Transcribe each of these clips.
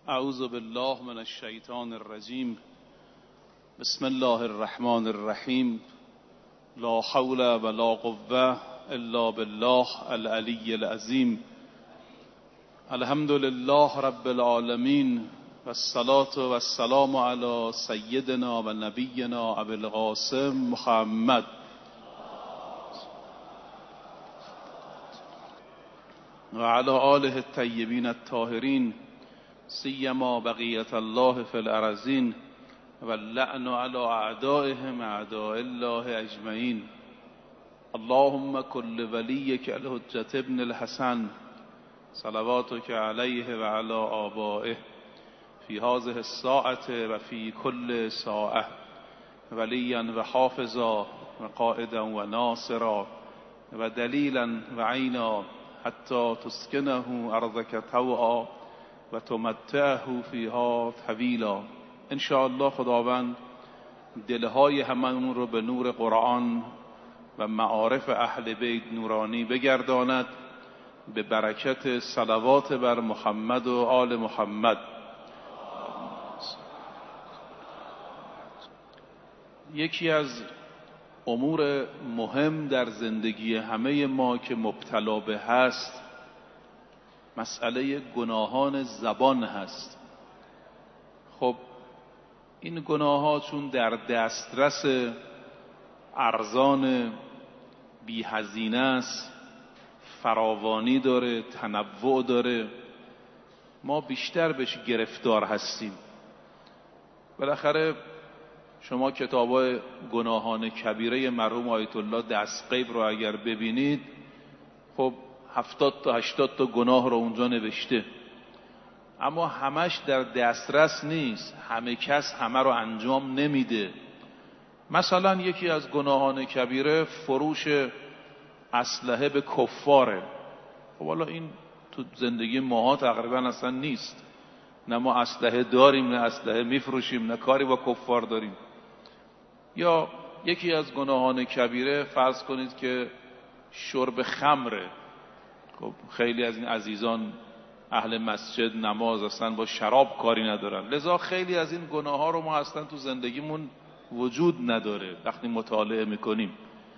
اعوذ بالله من الشیطان الرجیم. بسم الله الرحمن الرحیم. لا حول ولا قوة الا بالله العلی العظیم. الحمد لله رب العالمین والصلاة والسلام علی سیدنا و نبینا ابی القاسم محمد و علی آله الطیبین الطاهرین سیما بقیت الله فی الارضین و اللعن علی اعدائهم اعداء الله اجمعین. اللهم کل ولیک الحجة ابن الحسن صلواتک علیه و علی آبائه فی هذه الساعة و فی کل ساعة ولیا و حافظا و قائدا و ناصرا و دلیلا و عینا حتی تسکنه ارضک طوعا و تمتعه فیها طویلا. انشاءالله خداوند دلهای هممون رو به نور قرآن و معارف اهل بیت نورانی بگرداند به برکت صلوات بر محمد و آل محمد. یکی از امور مهم در زندگی همه ما که مبتلا به هست مسئله گناهان زبان هست. خب این گناه ها چون در دسترس ارزان بی هزینه است، فراوانی داره، تنوع داره، ما بیشتر بهش گرفتار هستیم. بالاخره شما کتابای گناهان کبیره مرحوم آیت الله دستغیب رو اگر ببینید، خب 70 تا 80 تا گناه رو اونجا نوشته، اما همش در دسترس نیست، همه کس همه رو انجام نمیده. مثلا یکی از گناهان کبیره فروش اسلحه به کفاره. خب حالا این تو زندگی ماها تقریبا اصلا نیست، نه ما اسلحه داریم نه اسلحه میفروشیم نه کاری با کفار داریم. یا یکی از گناهان کبیره فرض کنید که شرب خمره. خب خیلی از این عزیزان اهل مسجد نماز اصلا با شراب کاری ندارن، لذا خیلی از این گناه ها رو ما اصلا تو زندگیمون وجود نداره وقتی مطالعه میکنیم.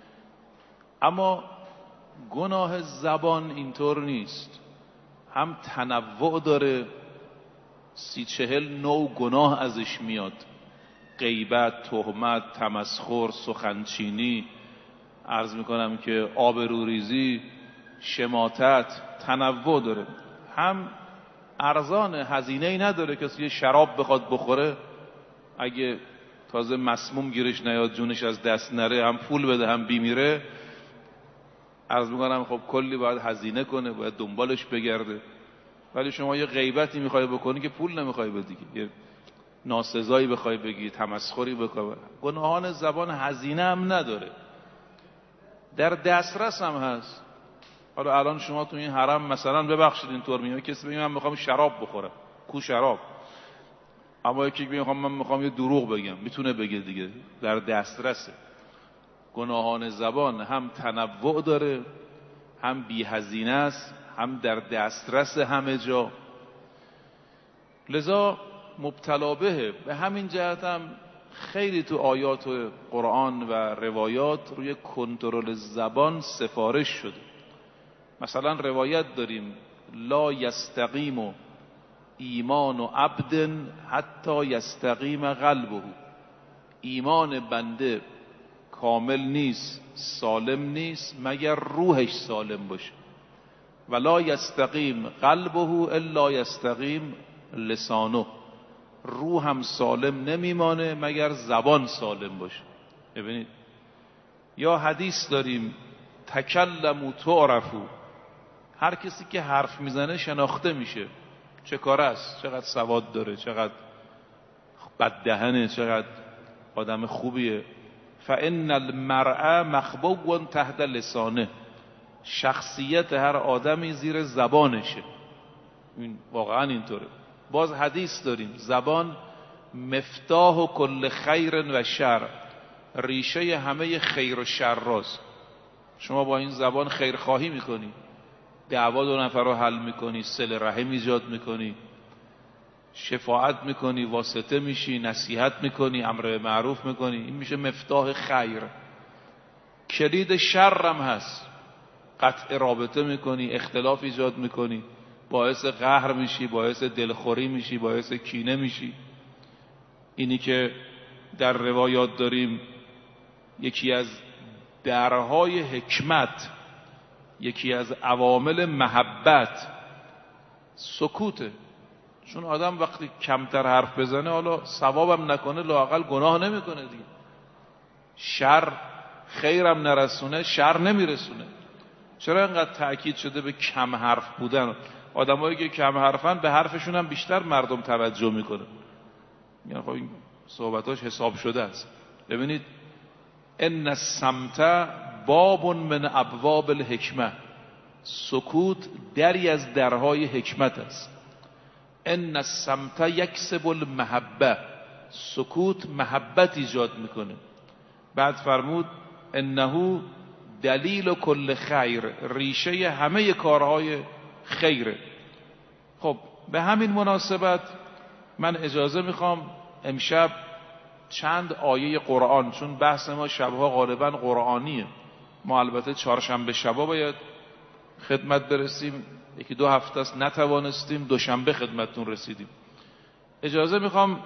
اما گناه زبان اینطور نیست، هم تنوع داره، 30-40 نوع گناه ازش میاد: غیبت، تهمت، تمسخر، سخنچینی، عرض میکنم که آبروریزی، شماتت، تنوع داره. هم ارزان، هزینه‌ای نداره. کسی یه شراب بخواد بخوره، اگه تازه مسموم گیرش نیاد جونش از دست نره، هم پول بده هم بیمیره، عرض میکنم خب کلی باید هزینه کنه، باید دنبالش بگرده. ولی شما یه غیبتی میخوای بکنی که پول نمیخوای بدی، یه ناسزایی بخوای بگی، تمسخری بکنی. گناهان زبان هزینه هم نداره، در دسترس هم هست. حالا الان شما تو این حرم مثلا، ببخشید اینطور میگم، کسی بگه من میخوام شراب بخورم، کو شراب؟ اما یکی میگه من میخوام یه دروغ بگم، میتونه بگه دیگه، در دسترسه. گناهان زبان هم تنوع داره، هم بی هزینه است، هم در دسترس همه جا، لذا مبتلا به همین جهت هم خیلی تو آیات و قرآن و روایات روی کنترل زبان سفارش شده. مثلا روایت داریم: لا یستقیم ایمان عبد حتی یستقیم قلبه. ایمان بنده کامل نیست، سالم نیست، مگر روحش سالم باشه. ولا یستقیم قلبه الا یستقیم لسانه. روح هم سالم نمیمانه مگر زبان سالم باشه. ببینید. یا حدیث داریم: تکلموا تعرفوا. هر کسی که حرف میزنه شناخته میشه، چه کار است، چقدر سواد داره، چقدر بددهنه، چقدر آدم خوبیه. فان المرء مخبوء تحت لسانه. شخصیت هر آدمی زیر زبانشه. این واقعا اینطوره. باز حدیث داریم: زبان مفتاح کل خیر و شر. ریشه همه خیر و شر راست. شما با این زبان خیرخواهی میکنی، دعوا دو نفر رو حل میکنی، صله رحم ایجاد میکنی، شفاعت میکنی، واسطه میشی، نصیحت میکنی، امر معروف میکنی، این میشه مفتاح خیر. کلید شرم هست، قطع رابطه میکنی، اختلاف ایجاد میکنی، باعث قهر میشی، باعث دلخوری میشی، باعث کینه میشی. اینی که در روایات داریم یکی از درهای حکمت، یکی از عوامل محبت سکوته. چون آدم وقتی کمتر حرف بزنه، حالا ثوابم نکنه لااقل گناه نمیکنه دیگه. شر خیرم نرسونه، شر نمیرسونه. چرا اینقدر تأکید شده به کم حرف بودن؟ آدمایی که کم حرفن به حرفشون هم بیشتر مردم توجه میکنه. یعنی خب این صحبتاش حساب شده است. ببینید ان الصمت باب من ابواب الحکمه، سکوت دری از درهای حکمت است. ان الصمت یکسب المحبه، سکوت محبت ایجاد میکنه. بعد فرمود انه دلیل کل خیر، ریشه همه کارهای خیره. خب به همین مناسبت من اجازه میخوام امشب چند آیه قرآن، چون بحث ما شبها غالبا قرآنیه، ما البته چهارشنبه شبا باید خدمت برسیم، یکی دو هفته است نتوانستیم، دوشنبه خدمتتون رسیدیم. اجازه میخوام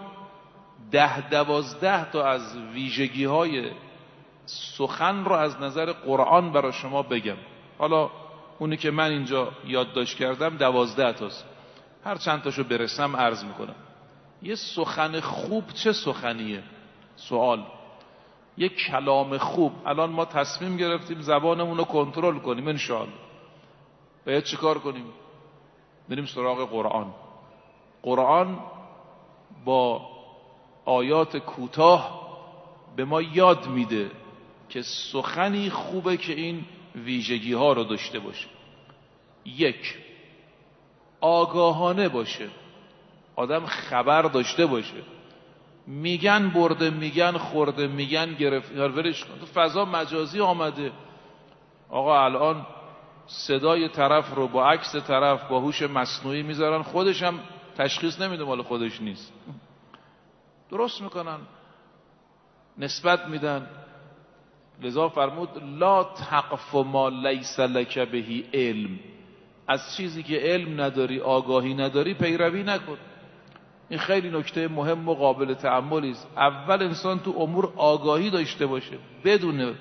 10-12 تا از ویژگی های سخن رو از نظر قرآن برای شما بگم. حالا اونی که من اینجا یادداشت کردم 12 تاست، هر چند تاشو برسم عرض میکنم. یه سخن خوب چه سخنیه؟ سوال. یه کلام خوب، الان ما تصمیم گرفتیم زبانمون رو کنترل کنیم انشاءالله. باید چه کار کنیم؟ بریم سراغ قرآن. قرآن با آیات کوتاه به ما یاد میده که سخنی خوبه که این ویژگی ها رو داشته باشه. 1. آگاهانه باشه، آدم خبر داشته باشه. میگن برده، میگن خورده، میگن گرفت، ولش کن. تو فضا مجازی آمده. آقا الان صدای طرف رو با عکس طرف با هوش مصنوعی میذارن، خودش هم تشخیص نمیده مال خودش نیست، درست میکنن، نسبت میدن. لذا فرمود لا تقف ما لیس لک به علم، از چیزی که علم نداری، آگاهی نداری پیروی نکن. این خیلی نکته مهم و قابل تأملی است. اول انسان تو امور آگاهی داشته باشه، بدونه.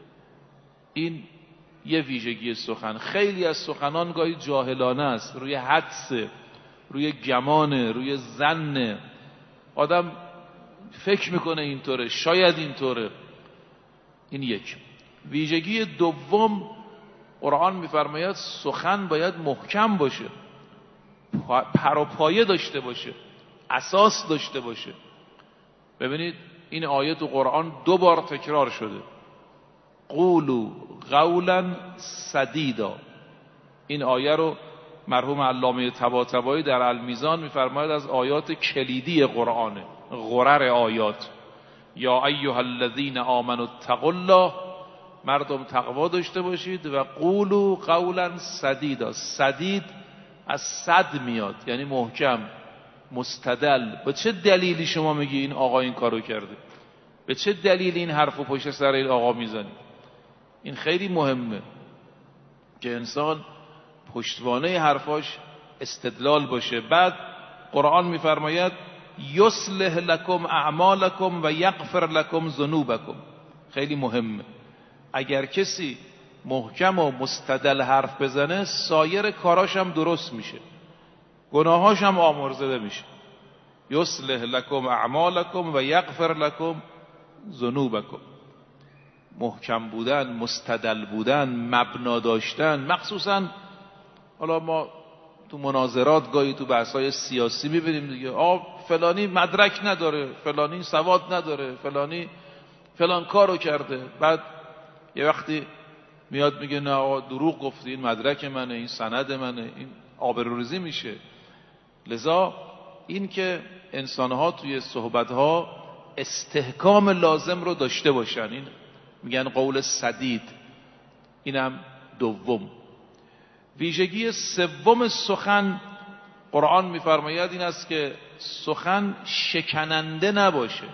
این یه ویژگی سخن. خیلی از سخنان گاهی جاهلانه است، روی حدس، روی گمانه، روی ظن. آدم فکر میکنه اینطوره، شاید اینطوره. این 1. ویژگی دوم، قرآن میفرماید سخن باید محکم باشه، پر و پایه داشته باشه، اساس داشته باشه. ببینید این آیه تو قرآن 2 بار تکرار شده. قولوا قولا سدیدا. این آیه رو مرحوم علامه طباطبایی در المیزان میفرماید از آیات کلیدی قرآنه، غرر آیات. یا ایها الذین آمنوا اتقوا الله، مردم تقوا داشته باشید، و قولوا قولا سدیدا. سدید از صد میاد، یعنی محکم، مستدل. به چه دلیلی شما میگی این آقا این کارو کرده؟ به چه دلیل این حرفو پشت سر این آقا میزنی؟ این خیلی مهمه که انسان پشتوانه حرفاش استدلال باشه. بعد قرآن میفرماید یصلح لکم اعمالکم و یغفر لکم ذنوبکم. خیلی مهمه. اگر کسی محکم و مستدل حرف بزنه، سایر کاراش هم درست میشه، گناهاش هم آمرزیده میشه. یصلح لکم اعمالکم و یغفر لکم ذنوبکم. محکم بودن، مستدل بودن، مبنا داشتن. مخصوصا حالا ما تو مناظرات گاهی تو بحث‌های سیاسی می‌بینیم دیگه، فلانی مدرک نداره، فلانی سواد نداره، فلانی فلان کارو کرده. بعد یه وقتی میاد میگه نه آقا دروغ گفتی، این مدرک منه، این سند منه، این آبروریزی میشه. لذا این که انسان‌ها توی صحبت‌ها استحکام لازم رو داشته باشن، این میگن قول سدید. اینم دوم. ویژگی سوم سخن، قرآن میفرماید این است که سخن شکننده نباشه.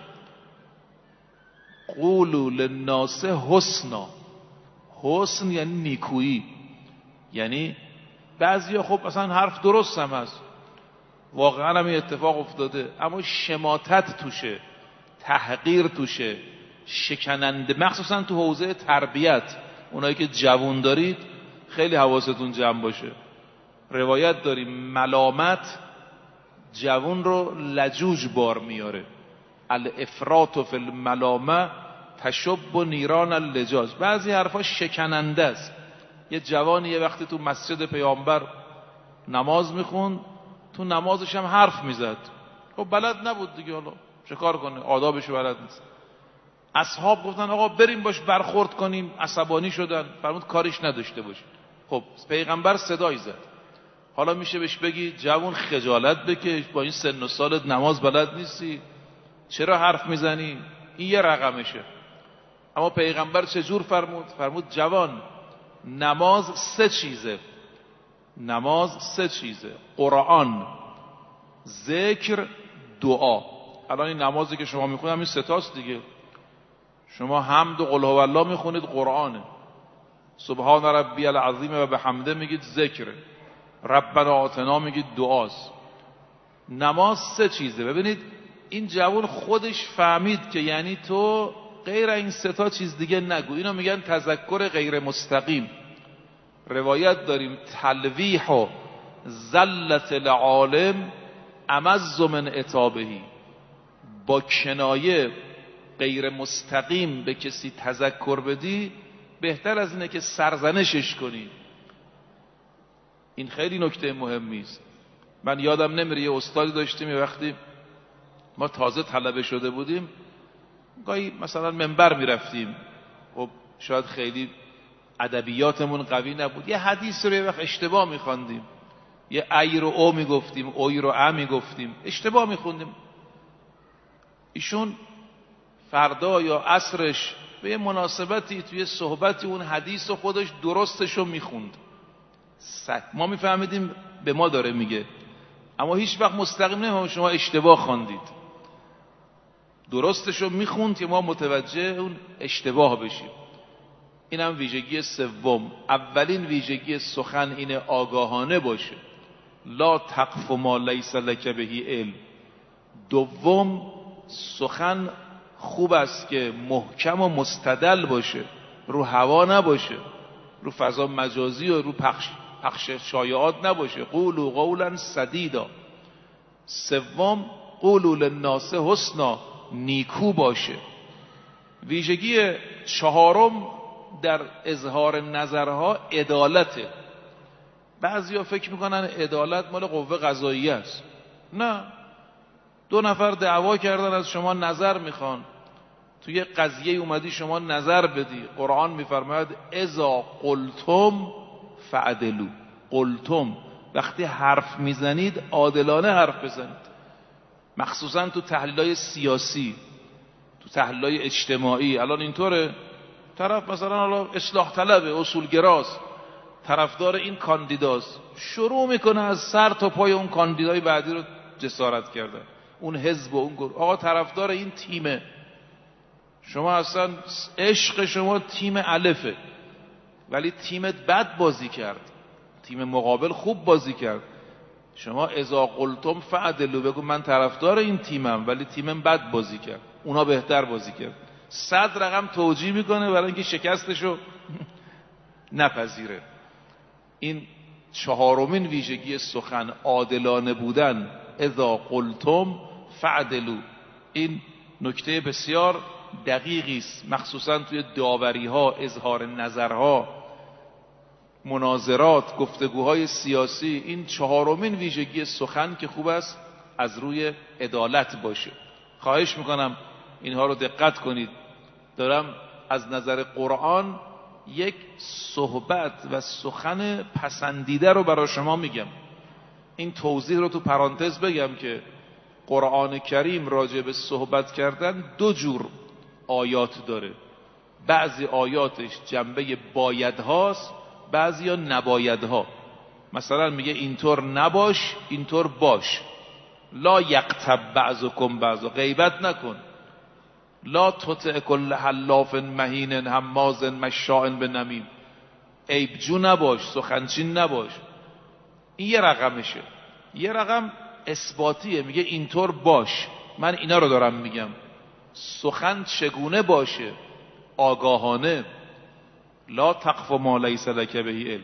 قولوا للناس حسنا. حسن یعنی نیکویی. یعنی بعضیا خب مثلا حرف درست هم هست، واقعا هم اتفاق افتاده، اما شماتت توشه، تحقیر توشه، شکننده. مخصوصا تو حوزه تربیت، اونایی که جوون دارید خیلی حواستون جمع باشه. روایت داریم ملامت جوون رو لجوج بار میاره. الافراط فی الملامه تشب نیران اللجاج. بعضی حرفا شکننده است. یه جوانی یه وقتی تو مسجد پیامبر نماز میخوند، تو نمازش هم حرف میزد. خب بلد نبود دیگه، حالا چه کار کنه، آدابشو بلد نیست. اصحاب گفتن آقا بریم باش برخورد کنیم، عصبانی شدن. فرمود کاریش نداشته باشید. خب پیغمبر صدای زد. حالا میشه بهش بگی جوون خجالت بکش، با این سن و سالت نماز بلد نیستی، چرا حرف میزنی؟ این یه رقمشه. اما پیغمبر چجور فرمود؟ فرمود جوان، نماز سه چیزه. نماز سه چیزه: قرآن، ذکر، دعا. الان این نمازی که شما میخونید همین سه تاست دیگه. شما حمد و قل هو الله میخونید، قرآنه. سبحان ربی العظیم و بحمده میگید، ذکره. ربنا آتنا میگید، دعاست. نماز سه چیزه. ببینید این جوان خودش فهمید که یعنی تو غیر این سه تا چیز دیگه نگو. اینو میگن تذکر غیر مستقیم. روایت داریم تلویح و زلت العالم امز من عتابهی. با کنایه غیر مستقیم به کسی تذکر بدی بهتر از اینه که سرزنشش کنی. این خیلی نکته مهمی است. من یادم نمیره یه استادی داشتیم، یه وقتی ما تازه طلبه شده بودیم، گاهی مثلا منبر میرفتیم، خب شاید خیلی ادبیاتمون قوی نبود، یه حدیث رو یه وقت اشتباه میخواندیم، یه ای رو او میگفتیم، اوی رو ا میگفتیم، اشتباه میخوندیم. ایشون فردا یا عصرش به یه مناسبتی توی صحبتی اون حدیث رو خودش درستش رو میخوند. ما میفهمیدیم به ما داره میگه، اما هیچ وقت مستقیم نمیفهمیم شما اشتباه خواندید. درستش رو میخوند که ما متوجه اون اشتباه بشیم. این هم ویژگی سوم. اولین ویژگی سخن اینه آگاهانه باشه. لا تقف ما لیس لک به علم. دوم، سخن خوب است که محکم و مستدل باشه، رو هوا نباشه، رو فضا مجازی و رو پخش شایعات نباشه. قولوا قولا سدیدا. سوم، قولوا للناس حسنا، نیکو باشه. ویژگی چهارم در اظهار نظرها عدالته. بعضیا فکر میکنن عدالت مال قوه قضاییه است. نه، دو نفر دعوا کردن، از شما نظر میخوان، توی قضیه اومدی شما نظر بدی. قرآن میفرماید اذا قلتم فعدلوا. قلتم، وقتی حرف میزنید عادلانه حرف بزنید. مخصوصا تو تحلیل‌های سیاسی، تو تحلیل‌های اجتماعی. الان اینطوره، طرف مثلا حالا اصلاح طلبه، اصولگراست، طرفدار این کاندیداست، شروع میکنه از سر تا پای اون کاندیدای بعدی رو جسارت کردن، اون حزب و اون گروه. آقا طرفدار این تیمه، شما اصلا عشق شما تیم الفه، ولی تیمت بد بازی کرد، تیم مقابل خوب بازی کرد. شما اذا قلتم فعدلوا، بگو من طرفدار این تیمم ولی تیمم بد بازی کرد، اونا بهتر بازی کرد. 100 رقم توجیه میکنه برای اینکه شکستشو نپذیره. این چهارمین ویژگی سخن، عادلانه بودن. اذا قلتم فعدلوا. این نکته بسیار دقیقی است، مخصوصا توی داوری‌ها، اظهار نظرها، مناظرات، گفتگوهای سیاسی. این چهارمین ویژگی سخن که خوب است از روی عدالت باشه. خواهش میکنم اینها رو دقت کنید. دارم از نظر قرآن یک صحبت و سخن پسندیده رو برای شما میگم. این توضیح رو تو پرانتز بگم که قرآن کریم راجع به صحبت کردن دو جور آیات داره. بعضی آیاتش جنبه بایدهاست، بعضی ها نبایدها. مثلا میگه اینطور نباش، اینطور باش. لا یغتب بعضکم بعضا، غیبت نکن. لا تطع کل حلاف مهین هماز مشاء بنمیم، عیبجو نباش، سخنچین نباش. این یه رقمشه. یه رقم اثباتیه، میگه اینطور باش، من اینا رو دارم میگم. سخن چگونه باشه؟ آگاهانه. لا تقف ما لیس لک به علم.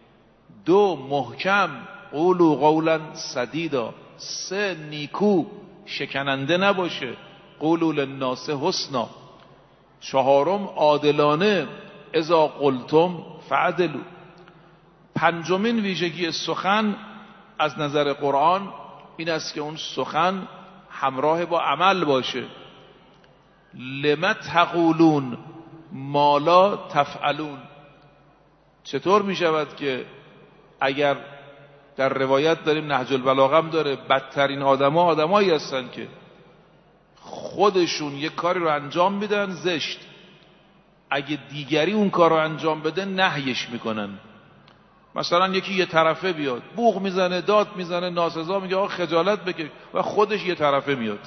2 محکم، قولوا قولا سدیدا. 3 نیکو، شکننده نباشه، قولوا للناس حسنا. 4 عادلانه، اذا قلتم فعدلوا. 5 ویژگی سخن از نظر قرآن این است که اون سخن همراه با عمل باشه. لم تقولون ما لا تفعلون. چطور می شود که اگر در روایت داریم، نهج البلاغه هم داره، بدترین آدمایی هستن که خودشون یک کاری رو انجام میدن زشت، اگه دیگری اون کار رو انجام بده نهیش میکنن. مثلا یکی یه طرفه بیاد، بوق میزنه، داد میزنه، ناسزا میگه آقا خجالت بکش، و خودش یه طرفه میاد.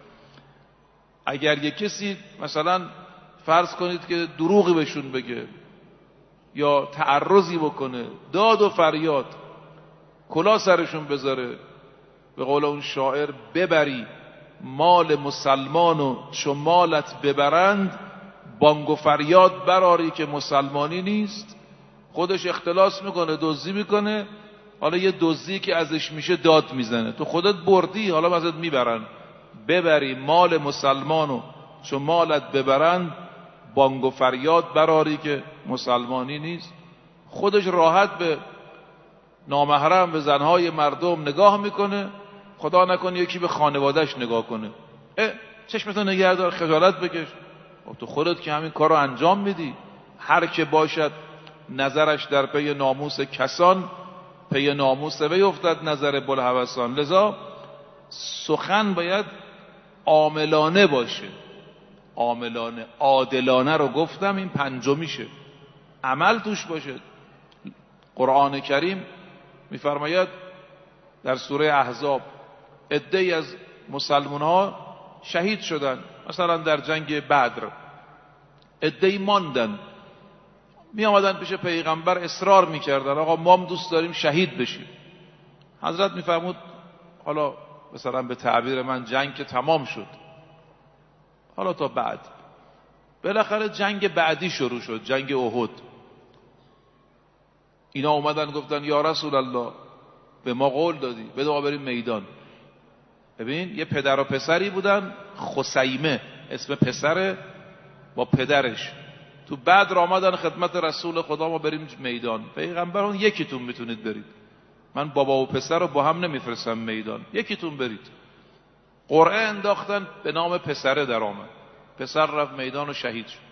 اگر یه کسی مثلا فرض کنید که دروغی بهشون بگه یا تعرضی بکنه، داد و فریاد، کلا سرشون بذاره، به قول اون شاعر ببری مال مسلمانو چو مالت ببرند، بانگ و فریاد براری که مسلمانی نیست. خودش اختلاس میکنه، دزدی میکنه، حالا یه دزدی که ازش میشه داد میزنه، تو خودت بردی، حالا ازت میبرن. ببری مال مسلمانو چو مالت ببرند، بانگ و فریاد براری که مسلمانی نیست. خودش راحت به نامحرم، به زنهای مردم نگاه میکنه، خدا نکنه یکی به خانوادهش نگاه کنه، چشمتو نگه دار، خجالت بکش. تو خودت که همین کار رو انجام میدی. هر که باشد نظرش در پی ناموس کسان، پی ناموس وی افتد نظر بوالهوسان. لذا سخن باید عاملانه باشه، عاملانه. عادلانه رو گفتم، این 5میشه. عمل توش باشه. قرآن کریم میفرماید در سوره احزاب عده‌ای از مسلمان ها شهید شدن، مثلا در جنگ بدر عده‌ای ماندن، می آمدن پیش پیغمبر اصرار میکردن آقا ما هم دوست داریم شهید بشیم. حضرت میفرمود حالا مثلا به تعبیر من جنگ که تمام شد، حالا تا بعد. بالاخره جنگ بعدی شروع شد، جنگ احد. اینا اومدن گفتن یا رسول الله به ما قول دادی بده ما بریم میدان. ببین یه پدر و پسری بودن، خسیمه اسم پسره با پدرش، تو بدر آمدن خدمت رسول خدا ما بریم میدان. پیغمبر اون یکیتون میتونید برید، من بابا و پسر رو با هم نمیفرستم میدان، یکیتون برید. قرعه انداختن، به نام پسره در آمد، پسر رفت میدان و شهید شد.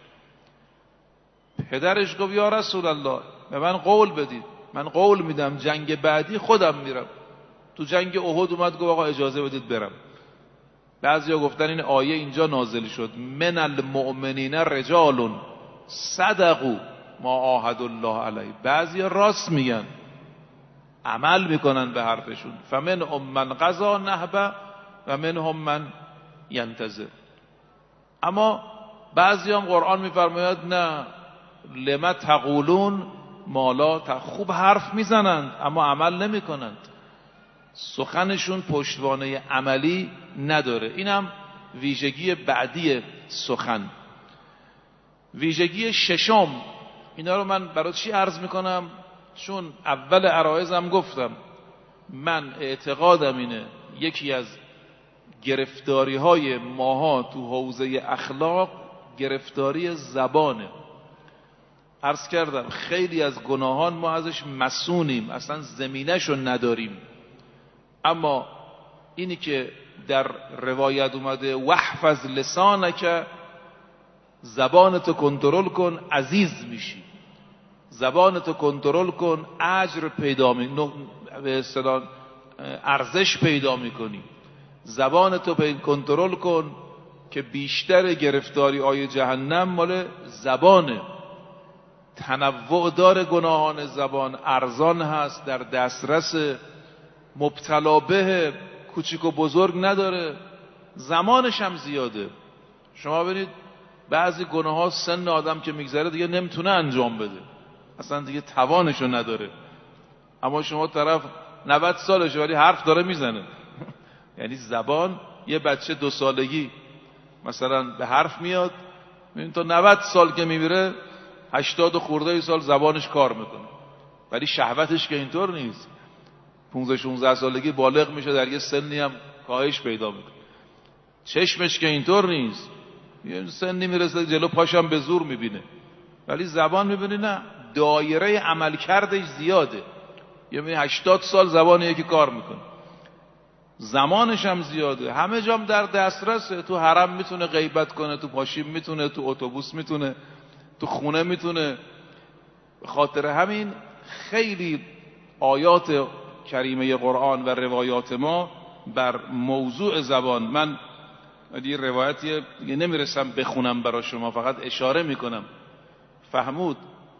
پدرش گفت یا رسول الله به من قول بدید، من قول میدم جنگ بعدی خودم میرم. تو جنگ احد اومد گفت آقا اجازه بدید برم. بعضیا گفتن این آیه اینجا نازل شد، من المؤمنین رجال صدقوا ما عاهدوا الله علیه. بعضیا راست میگن، عمل میکنن به حرفشون. فمنهم من قضا نحبه و منهم من ینتظر. اما بعضی هم قرآن میفرماید نه، لما تقولون ما لا خوب حرف میزنند اما عمل نمیکنند، سخنشون پشتوانه عملی نداره. اینم ویژگی بعدی سخن. ویژگی ششم، اینا رو من برای چی عرض میکنم؟ چون اول عرایزم گفتم من اعتقادم اینه یکی از گرفتاری های ماها تو حوزه اخلاق گرفتاری زبانه. عرض کردم خیلی از گناهان ما ازش مسونیم، اصلا زمینه‌شو نداریم. اما اینی که در روایت اومده واحفظ لسانک، زبانتو کنترل کن عزیز میشی، زبانتو کنترل کن اجر پیدا به اصطلاح ارزش پیدا میکنی. زبانتو کنترل کن که بیشتر گرفتاری آی جهنم مال زبانه. تنوع داره گناهان زبان، ارزان هست، در دسترس، مبتلا به، کوچیک و بزرگ نداره، زمانش هم زیاده. شما ببینید بعضی گناه ها سن آدم که میگذره دیگه نمیتونه انجام بده، اصلا دیگه توانشو نداره، اما شما طرف 90 سالشه ولی حرف داره میزنه. یعنی زبان، یه بچه 2 سالگی مثلا به حرف میاد، تا 90 سال که میمیره 80 خورده سال زبانش کار میکنه، ولی شهوتش که اینطور نیست. 15-16 سالگی بالغ میشه، در یه سنی هم کاهش پیدا میکنه. چشمش که اینطور نیست، یه سنی میرسه جلو پاشم به زور میبینه، ولی زبان میبینی نه، دایره عملکردش زیاده. یعنی 80 سال زبان یکی کار میکنه، زمانش هم زیاده، همه جام در دسترسه. تو حرم میتونه غیبت کنه، تو پاشیم میتونه، تو اتوبوس میتونه، تو خونه میتونه. به خاطر همین خیلی آیات کریمه قرآن و روایات ما بر موضوع زبان، من یه روایتی دیگه نمیرسم بخونم برای شما، فقط اشاره میکنم. فرمود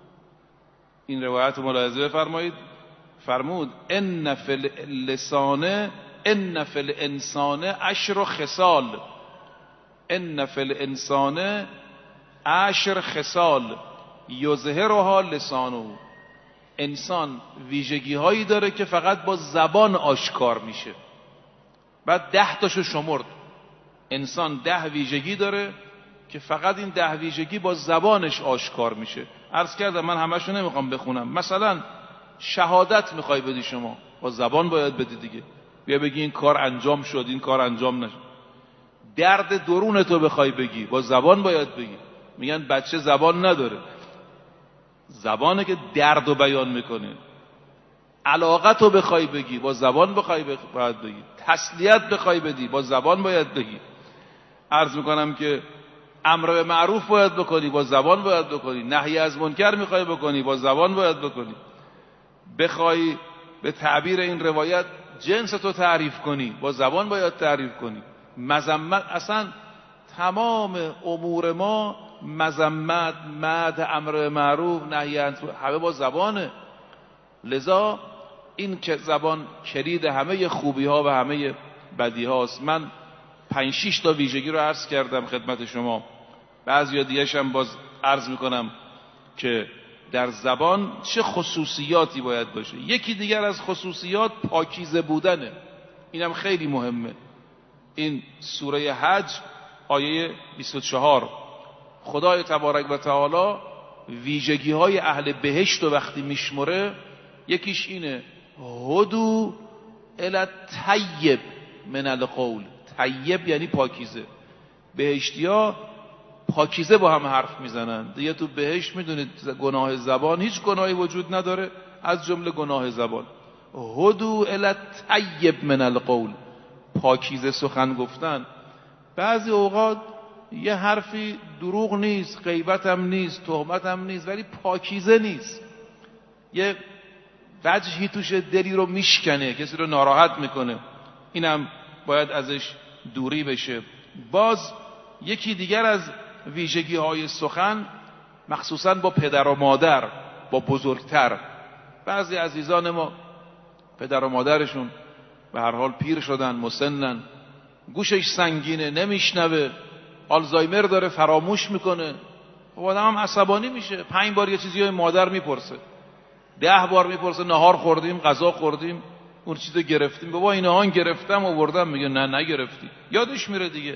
این روایت رو ملاحظه فرمایید، فرمود ان فی اللسان ان فی الانسان 10 خصال، ان فی الانسان 10 خصال یظهرها لسانه. انسان ویژگی هایی داره که فقط با زبان آشکار میشه. بعد 10 تاشو شمرد. انسان 10 ویژگی داره که فقط این 10 ویژگی با زبانش آشکار میشه. عرض کردم من همشو نمیخوام بخونم. مثلا شهادت میخوای بدی شما، با زبان باید بدی دیگه. بیا بگی این کار انجام شد، این کار انجام نشد. درد درون تو بخوای بگی، با زبان باید بگی. میگن بچه زبان نداره، زبانه که درد رو بیان میکنه. علاقت رو بخوای بگی، با زبان باید بگی. تسلیت بخوای بدی، با زبان باید بگی. عرض میکنم که امر به معروف باید بکنی، با زبان باید بکنی. نهی از منکر میخوای بکنی، با زبان باید بکنی. بخوای به تعبیر این روایت جنس تو تعریف کنی، با زبان باید تعریف کنی. مذمت، اصلا تمام امور ما مذمت، مدح، امر به معروف، نهی از همه با زبانه. لذا این که زبان کلید همه خوبی ها و همه بدی هاست. من 5-6 تا ویژگی رو عرض کردم خدمت شما، بعضی دیگه‌اش هم باز عرض میکنم که در زبان چه خصوصیاتی باید باشه. یکی دیگر از خصوصیات پاکیزه بودنه. اینم خیلی مهمه. این سوره حج آیه 24 خدای تبارک و تعالی ویژگی های اهل بهشت رو وقتی میشمره، یکیش اینه هدو الی الطیب من القول. طیب یعنی پاکیزه. بهشتیا پاکیزه با هم حرف میزنن دیگه. تو بهشت میدونید گناه زبان، هیچ گناهی وجود نداره از جمله گناه زبان. هدو الی الطیب من القول، پاکیزه سخن گفتن. بعضی اوقات یه حرفی دروغ نیست، غیبت هم نیست، تهمت هم نیست، ولی پاکیزه نیست، یه وجهی توش دلی رو میشکنه، کسی رو ناراحت میکنه، اینم باید ازش دوری بشه. باز یکی دیگر از ویژگی های سخن، مخصوصا با پدر و مادر، با بزرگتر. بعضی عزیزان ما پدر و مادرشون به هر حال پیر شدن، مسنن، گوشش سنگینه، نمیشنوه، آلزایمر داره، فراموش میکنه. خب آدم هم عصبانی میشه. 5 بار یه چیزی های مادر میپرسه، 10 بار میپرسه نهار خوردیم، غذا خوردیم، اون چیزو گرفتیم؟ بابا اینها گرفتم آوردم. میگه نه نگرفتی، یادش میره دیگه.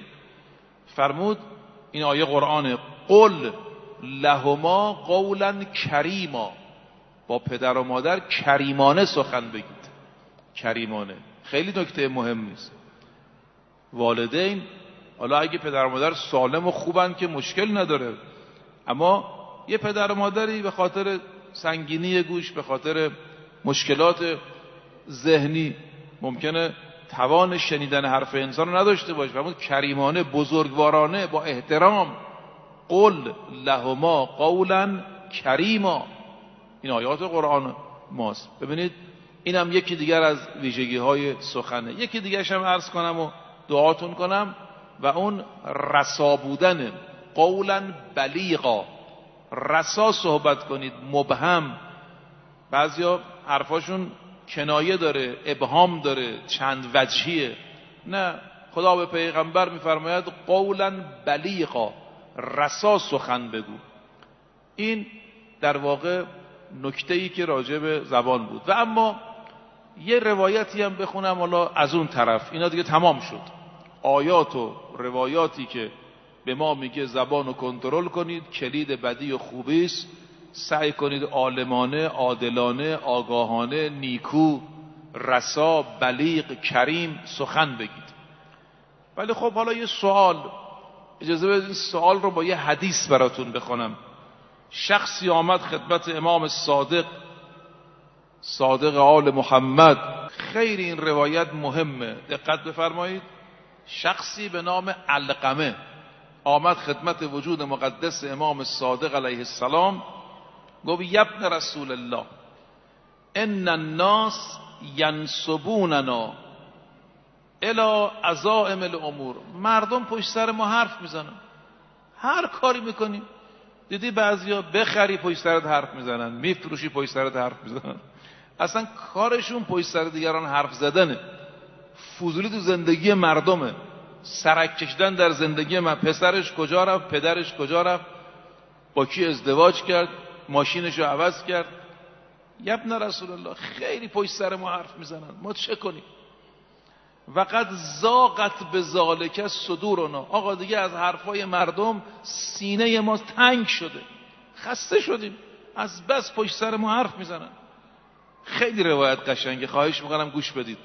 فرمود این آیه قرآنه، قل لهما قولا کریما، با پدر و مادر کریمانه سخن بگید. کریمانه خیلی نکته مهم نیست. والدین حالا اگه پدر و مادر سالم و خوبن که مشکل نداره، اما یه پدر و مادری به خاطر سنگینی گوش، به خاطر مشکلات ذهنی ممکنه توان شنیدن حرف انسان رو نداشته باشه. فرمود کریمانه، بزرگوارانه، با احترام. قل لهما قولا کریما. این آیات قرآن ماست. ببینید اینم یکی دیگر از ویژگی های سخنه. یکی دیگرش هم عرض کنم و دعاتون کنم، و اون رسا بودن، قولا بلیغا. رسا صحبت کنید، مبهم. بعضیا حرفاشون کنایه داره، ابهام داره، چند وجهیه. نه، خدا به پیغمبر میفرماید قولا بلیغا، رسا سخن بگو. این در واقع نکته‌ای که راجع به زبان بود. و اما یه روایتی هم بخونم حالا از اون طرف، اینا دیگه تمام شد. آیات و روایاتی که به ما میگه زبانو کنترل کنید، کلید بدی و خوبی است، سعی کنید عالمانه، عادلانه، آگاهانه، نیکو، رسا، بلیغ، کریم سخن بگید. ولی خب حالا یه سوال، اجازه بدید سوال رو با یه حدیث براتون بخونم. شخصی آمد خدمت امام صادق آل محمد. خیلی این روایت مهمه، دقت بفرمایید. شخصی به نام علقمه آمد خدمت وجود مقدس امام صادق علیه السلام، گفت یبن رسول الله ان الناس ینسبوننا الی عزائم الامور. مردم پشت سر ما حرف میزنن، هر کاری میکنیم. دیدی بعضیا بخری پشت سرت حرف میزنن، میفروشی پشت سرت حرف میزنن. اصلا کارشون پشت سر دیگران حرف زدنه. فضولی تو زندگی مردمه، سرک کشیدن در زندگی من. پسرش کجا رفت، پدرش کجا رفت، با کی ازدواج کرد، ماشینشو عوض کرد. یبن رسول الله، خیلی پشت سر ما حرف میزنن، ما چه کنیم؟ وقد ضاقت بذالک صدورنا. آقا دیگه از حرفای مردم سینه ما تنگ شده، خسته شدیم، از بس پشت سر ما حرف میزنن. خیلی روایت قشنگه، خواهش میکنم گوش بدید.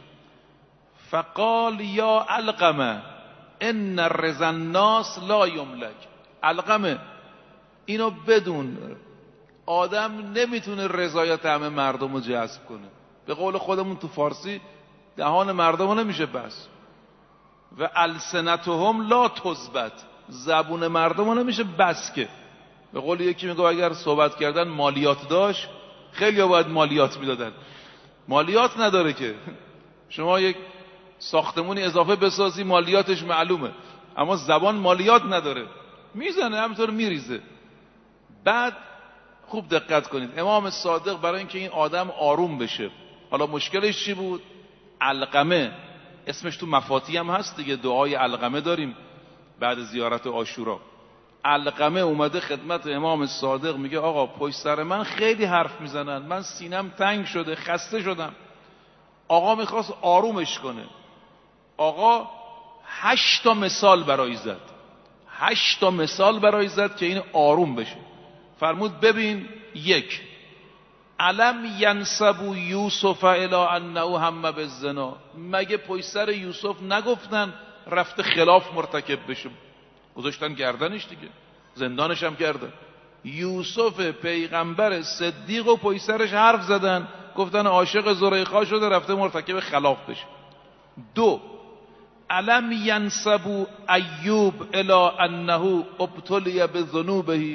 فقال یا علقمه ان رضا الناس لا یملک. علقمه، اینو بدون، آدم نمیتونه رضایت همه مردم رو جذب کنه. به قول خودمون تو فارسی، دهان مردم رو نمیشه بس. و السنتهم لا تثبت، زبون مردم رو نمیشه بس. که به قول یکی میگه اگر صحبت کردن مالیات داشت، خیلی ها باید مالیات میدادن. مالیات نداره که. شما یک ساختمونی اضافه بسازی مالیاتش معلومه، اما زبان مالیات نداره، میزنه همینطور میریزه. بعد خوب دقت کنید، امام صادق برای اینکه این آدم آروم بشه، حالا مشکلش چی بود؟ علقمه، اسمش تو مفاتی هم هست دیگه، دعای علقمه داریم بعد زیارت عاشورا. علقمه اومده خدمت امام صادق، میگه آقا پشت سر من خیلی حرف میزنن، من سینم تنگ شده، خسته شدم. آقا میخواست آرومش کنه. آقا 8 مثال برای زد، 8 مثال برای زد که این آروم بشه. فرمود ببین، 1، علم ینسبو یوسف الی انه هم بالزنا. مگه پشت سر یوسف نگفتن رفته خلاف مرتکب بشه؟ گذاشتن گردنش دیگه، زندانش هم کردن. یوسف پیغمبر صدیق و پشت سرش حرف زدن، گفتن عاشق زلیخا شده رفته مرتکب خلاف بشه. 2، علم ینسبو ایوب الی انه ابتلی بذنوبه.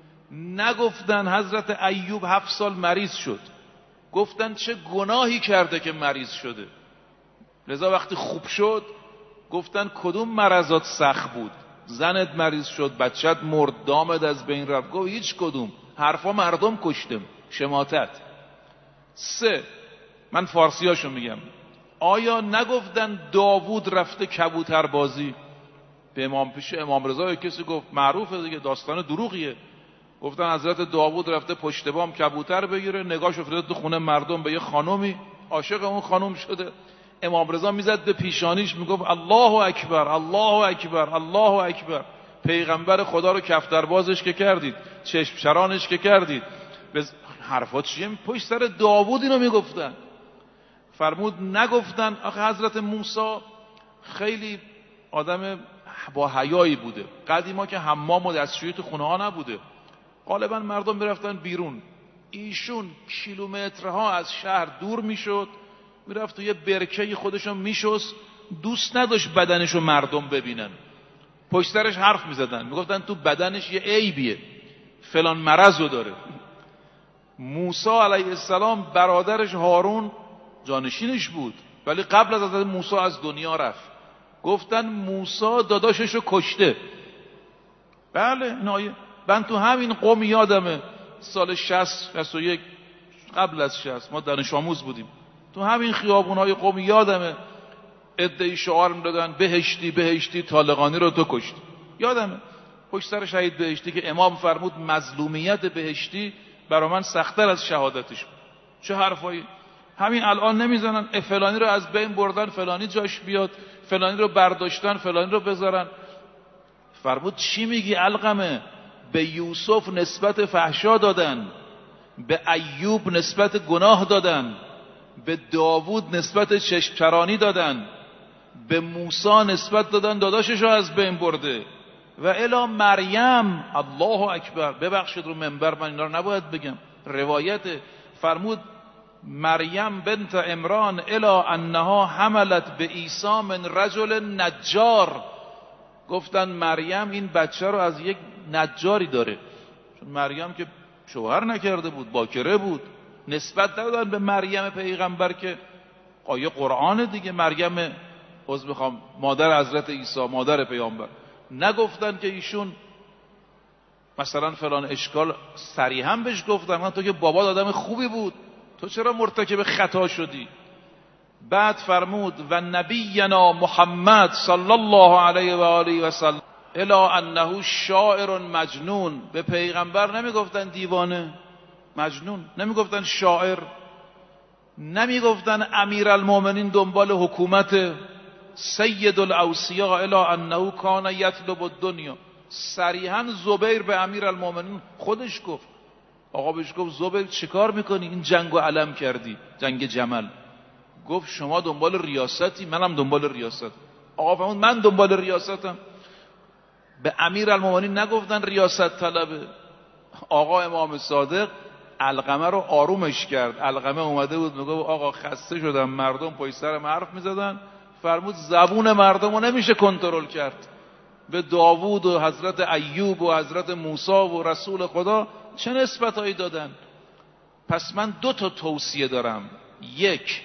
نگفتن حضرت ایوب 7 سال مریض شد، گفتن چه گناهی کرده که مریض شده. لذا وقتی خوب شد گفتن کدوم مرضات سخت بود؟ زنت مریض شد، بچت مرد، دامت از بین رفت. گفت هیچ کدوم، حرفا مردم کشتم، شماتت. 3، من فارسیاشو میگم، آیا نگفتن داوود رفته کبوتر بازی؟ به امام پیش امام رضا کسی گفت، معروفه دیگه، داستان دروغیه، گفتن حضرت داوود رفته پشت بام کبوتر بگیره، نگاش افتاده تو خونه مردم به یه خانومی، عاشق اون خانوم شده. امام رضا میزد به پیشانیش میگفت الله اکبر، الله اکبر، الله اکبر. پیغمبر خدا رو کفتر بازش که کردید، چشم چرانش که کردید. حرفات چیه؟ پشت سر داوود اینو میگفتن. فرمود نگفتن. آخه حضرت موسی خیلی آدم با حیایی بوده. قدیما که حمام و دستشویی تو خونه ها نبوده، غالبا مردم میرفتن بیرون. ایشون کیلومترها از شهر دور میشد، میرفت تو یه برکه خودشو میشست، دوست نداشت بدنشو مردم ببینن. پشت سرش حرف میزدن، میگفتن تو بدنش یه عیبیه، فلان مرضو داره. موسی علیه السلام برادرش هارون جانشینش بود، ولی قبل از حضرت موسی از دنیا رفت. گفتن موسی داداششو کشته. بله این آیه من تو همین قوم یادمه سال 61 قبل از 60 ما دانش آموز بودیم، تو همین خیابونای قوم یادمه عده‌ای شعار میدادن بهشتی بهشتی طالقانی رو تو کشتی. یادمه پشت سر شهید بهشتی که امام فرمود مظلومیت بهشتی برای من سخت‌تر از شهادتش بود. چه حرفایی همین الان نمیزنن فلانی رو از بین بردن فلانی جاش بیاد، فلانی رو برداشتن فلانی رو بذارن. فرمود چی میگی علقمه؟ به یوسف نسبت فحشا دادن، به ایوب نسبت گناه دادن، به داوود نسبت چشمچرانی دادن، به موسی نسبت دادن داداشش رو از بین برده، و الی مریم. الله اکبر. ببخشید رو منبر من اینا رو نباید بگم، روایت فرمود مریم بنت عمران الی انها حملت به عیسی من رجل نجار. گفتن مریم این بچه رو از یک نجاری داره، چون مریم که شوهر نکرده بود، باکره بود. نسبت دادن به مریم پیغمبر که آیه قرآن دیگه، مریم مادر حضرت عیسی، مادر پیامبر. نگفتن که ایشون مثلا فلان اشکال، صریحا بهش گفتن تو که بابا آدم خوبی بود، تو چرا مرتکب خطا شدی؟ بعد فرمود و نبینا محمد صلی الله علیه و آله و سلم الی انه شاعر مجنون. به پیغمبر نمیگفتن دیوانه مجنون، نمیگفتن شاعر، نمیگفتن امیرالمومنین دنبال حکومت، سید الاوصیاء الی انه کان یطلب الدنیا. صریحا زبیر به امیرالمومنین خودش گفت، آقا بهش گفت زبیر چیکار میکنی؟ این جنگو علم کردی، جنگ جمل. گفت شما دنبال ریاستی، منم دنبال ریاست. آقا فرمود من دنبال ریاستم. به امیرالمومنین نگفتن ریاست طلبه. آقا امام صادق علقمه رو آرومش کرد. علقمه اومده بود میگه آقا خسته شدم، مردم پشت سرم حرف میزدن. فرمود زبون مردم رو نمیشه کنترل کرد. به داوود و حضرت ایوب و حضرت موسی و رسول خدا چه نسبتایی دادن؟ پس من 2 تا توصیه دارم: 1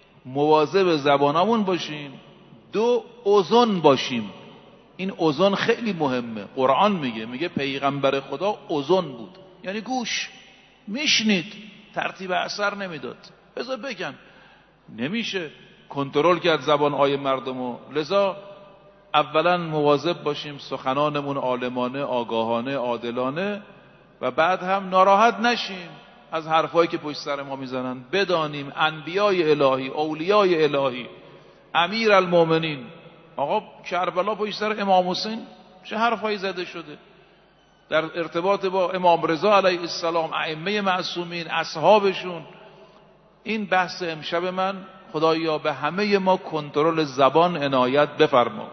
مواظب زبانمون باشیم، 2 اوزن باشیم. این اوزن خیلی مهمه. قرآن میگه پیغمبر خدا اوزن بود، یعنی گوش میشنید، ترتیب اثر نمیداد. بذار بگم نمیشه کنترل کرد زبان آیه مردمو. لذا اولا مواظب باشیم سخنانمون عالمانه، آگاهانه، عادلانه، و بعد هم ناراحت نشیم از حرفایی که پشت سر ما میزنن. بدانیم انبیای الهی، اولیای الهی، امیرالمومنین، آقا کربلا پشت سر امام حسین چه حرفایی زده شده در ارتباط با امام رضا علیه السلام، ائمه معصومین، اصحابشون. این بحث امشب من. خدایا به همه ما کنترل زبان عنایت بفرما.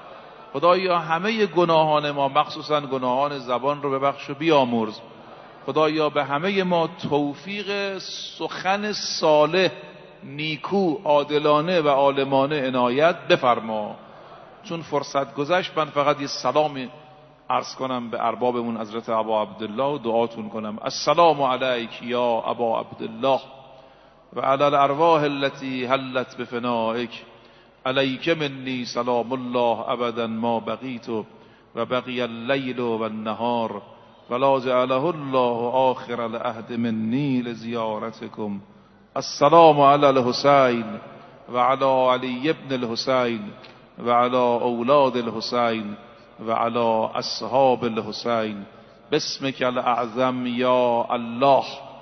خدایا همه گناهان ما مخصوصا گناهان زبان رو ببخش و بیامرز. خدایا به همه ما توفیق سخن صالح، نیکو، عادلانه و عالمانه عنایت بفرما. چون فرصت گذشت من فقط یه سلامی عرض کنم به اربابمون حضرت ابا عبدالله و دعاتون کنم. السلام علیک یا ابا عبدالله و علی الارواح التي حلت بفنائک، علیک منی سلام الله ابدا ما بقیت و بقی اللیل و النهار ولا جعله الله آخر العهد منی لزیارتکم. السلام علی الحسین و علی علی ابن الحسین و علی اولاد الحسین و علی اصحاب الحسین باسمک الاعظم یا الله.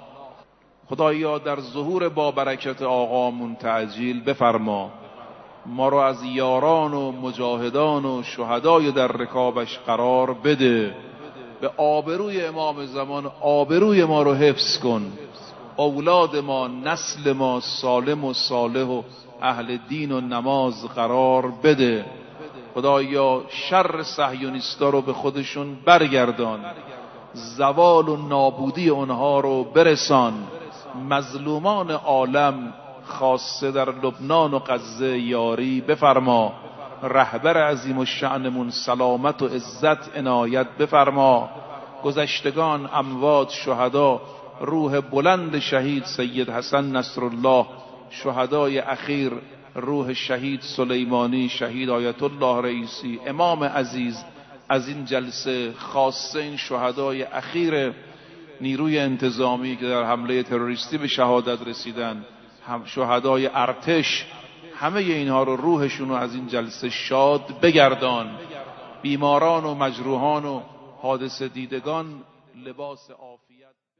خدایا در ظهور با برکت آقامون تعجیل بفرما. ما رو از یاران و مجاهدان و شهدای در رکابش قرار بده. به آبروی امام زمان آبروی ما رو حفظ کن. اولاد ما، نسل ما سالم و صالح و اهل دین و نماز قرار بده. خدایا شر صهیونیستا رو به خودشون برگردان، زوال و نابودی اونها رو برسان. مظلومان عالم خاصه در لبنان و غزه یاری بفرما. رهبر عظیم الشأنمون سلامت و عزت عنایت بفرما. گذشتگان، اموات، شهدا، روح بلند شهید سید حسن نصرالله، شهدای اخیر، روح شهید سلیمانی، شهید آیت الله رئیسی، امام عزیز، از این جلسه، خاصه این شهدای اخیر نیروی انتظامی که در حمله تروریستی به شهادت رسیدن، شهدای ارتش، همه اینها رو روحشون رو از این جلسه شاد بگردان. بیماران و مجروحان و حادثه دیدگان لباس عافیت